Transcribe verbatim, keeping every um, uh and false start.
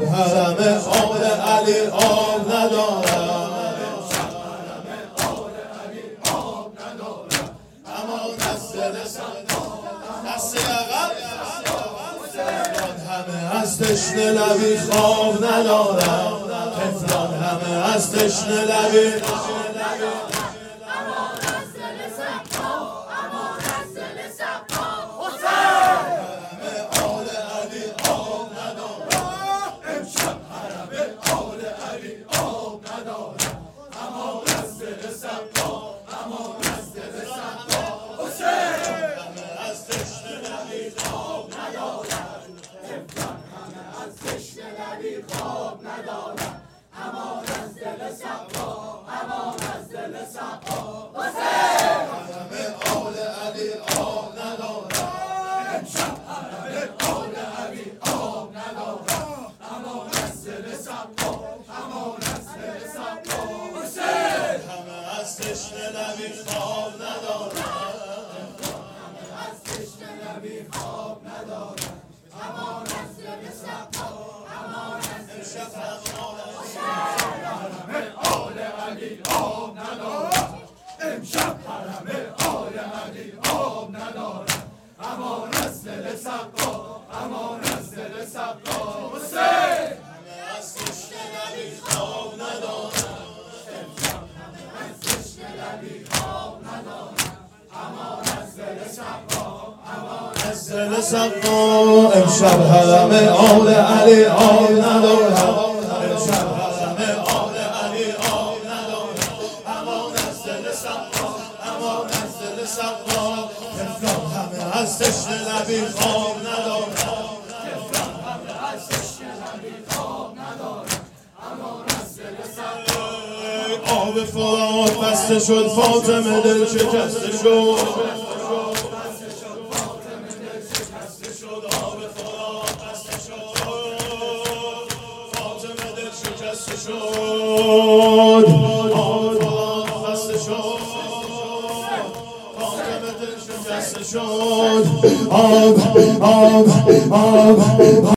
حرم آل علی آب ندارم، اما دست دست عقب همه از تشنه لبی خواب ندارم، طفلان همه از تشنه لبی خواب ندارم، اما از دل صفا، اما از دل صفا حسین حرم آل علی آب ندارم، امشب حرم آل علی آب ندارم، اما از دل صفا، اما از دل صفا حسین همه از تشنه لبی خواب ندارم، همه از تشنه لبی خواب ندارم، اما از دل صفا، اما امشب حرم آل علی آب ندارم، امان از دل صفا، امان از دل صفا حسین همه از تشنه لبی خواب ندارم، امشب همه از تشنه لبی خواب ندارم، امان از دل صفا، امان از دل صفا امشب حرم آل علی آب ندارم، امشب حرم آل علی آب ندارم، امان از دل صفا، امان از دل صفا طفلان همه از تشنه لبی خواب ندارم، طفلان همه از تشنه لبی خواب ندارم، امان از دل صفا آب فرات بسته شد، فاطمه دل شکسته شد، شد آب خسته شد، فاطمه دل شکسته شد، آب آب آب